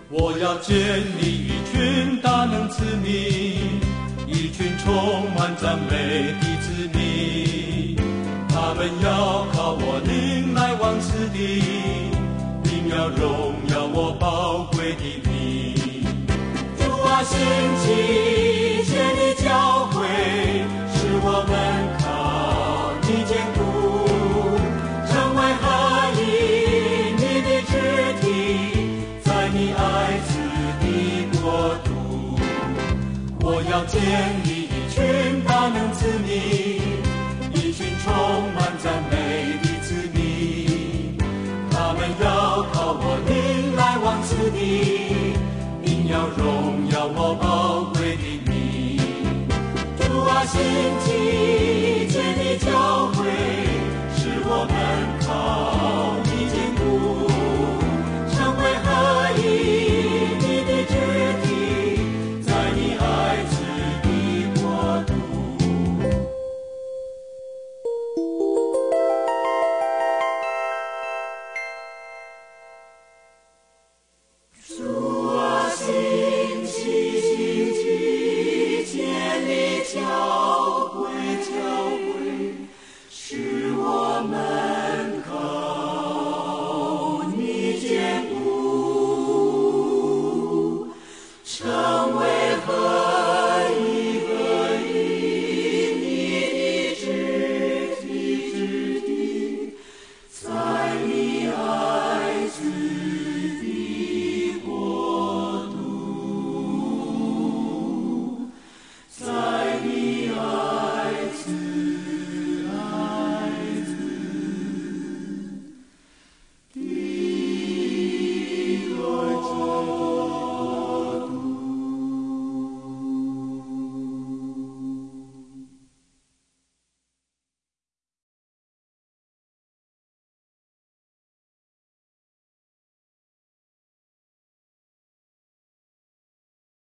我要建立一群大能子民，一群充满赞美的子民，他们要靠我灵来往此地，并要荣耀我宝贵的名。主啊，兴起建立教会，使我们靠你坚固，成为合一你的肢体，在你爱子的国度。我要建立一群大能子民，一群充满赞美的子民，他们要靠我灵来往此地，并要荣耀我宝贵的名。主啊，兴起建立教会，